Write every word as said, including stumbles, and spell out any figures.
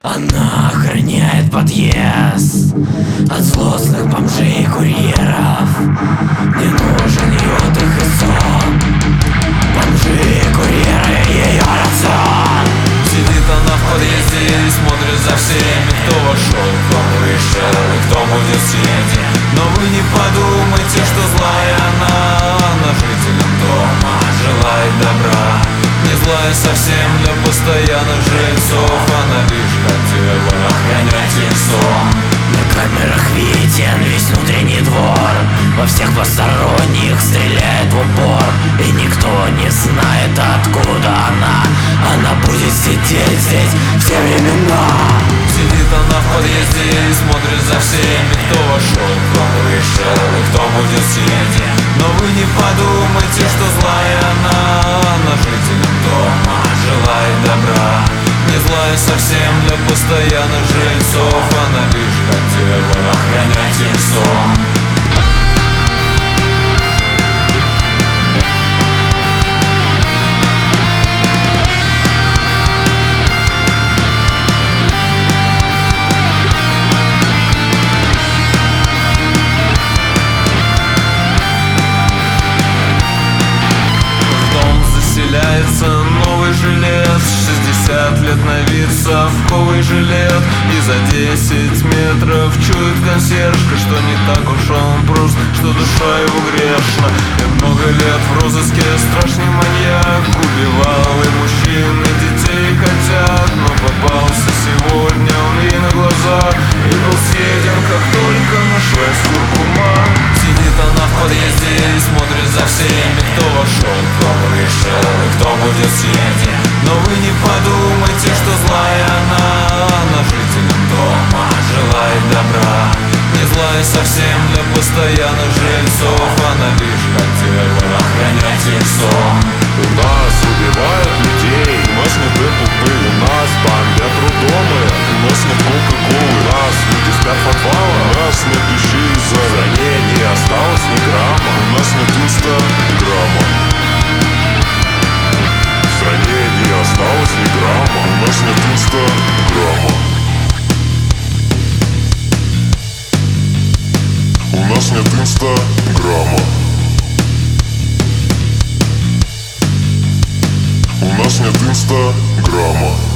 Она охраняет подъезд от злостных бомжей и курьеров. Не нужен ее отдых и сон. Бомжи и курьеры ее рацион. Сидит она в подъезде и смотрит за всеми, кто вошел, кто вышел и кто будет сидеть. Но вы не подумайте, что злая она, она жителям дома желает добра. Не злая совсем для постоянных жильцов, она лишь хотела охранять их сон. На камерах виден весь внутренний двор. Во всех посторонних стреляет в упор. И никто не знает, откуда она. Она будет сидеть здесь все времена. Сидит она в подъезде и смотрит за всеми, кто вошел, кто вышел и кто будет сидеть. Но вы не подумайте, что злая она, она жителям дома желает добра. Не злая совсем для постоянных жильцов, она лишь хотела охранять их сон. Заселяется новый жилец, шестьдесят лет на вид, совковый жилет. И за десять метров чует консьержка, что не так уж он прост, что душа его грешна. И много лет в розыске страшный маньяк, убивал и мужчин, и детей, и котят. Но попался сегодня он ей на глаза и был съеден, как только нашлась куркума. Сидит она в подъезде и смотрит за всеми, кто вошел, кто вышел и кто будет сидеть. Но вы не подумайте, что злая она, она жителям дома желает добра. Не злая совсем для постоянных жильцов, она лишь хотела охранять их сон. У нас убивают людей, у нас нет эпопы, у нас бомбят роддомы, у нас нет кока-колы, у нас люди спят в подвалах, у нас нет вещей из-за ранений, не осталось ни грамма, у нас нет инстаграма. В стране не осталось ни грамма, у нас нет инстаграма. У нас нет инстаграма. У нас нет инстаграма.